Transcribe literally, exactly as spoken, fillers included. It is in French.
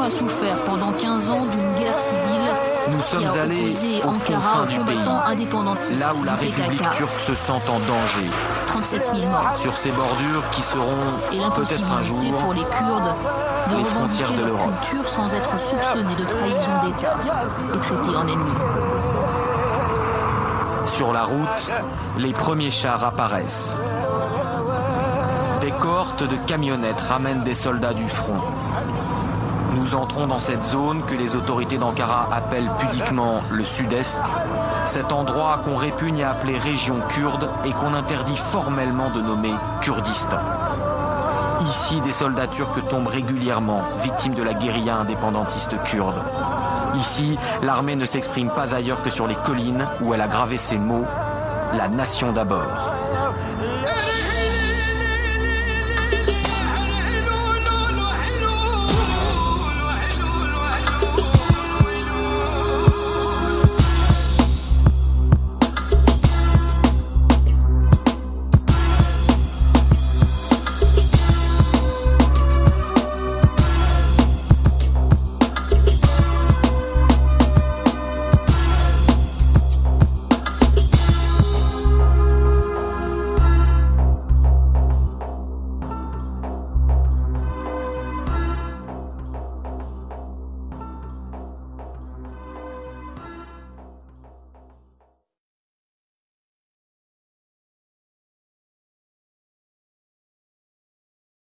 a souffert pendant quinze ans d'une guerre civile. Nous sommes allés aux confins du pays, là où la République turque se sent en danger. trente-sept mille morts. Sur ces bordures qui seront peut-être un jour pour les Kurdes de les frontières de l'Europe. Culture sans être soupçonnés de trahison d'État et traités en ennemis. Sur la route, les premiers chars apparaissent. Des cohortes de camionnettes ramènent des soldats du front. Nous entrons dans cette zone que les autorités d'Ankara appellent pudiquement le Sud-Est, cet endroit qu'on répugne à appeler région kurde et qu'on interdit formellement de nommer Kurdistan. Ici, des soldats turcs tombent régulièrement, victimes de la guérilla indépendantiste kurde. Ici, l'armée ne s'exprime pas ailleurs que sur les collines où elle a gravé ces mots « La nation d'abord ».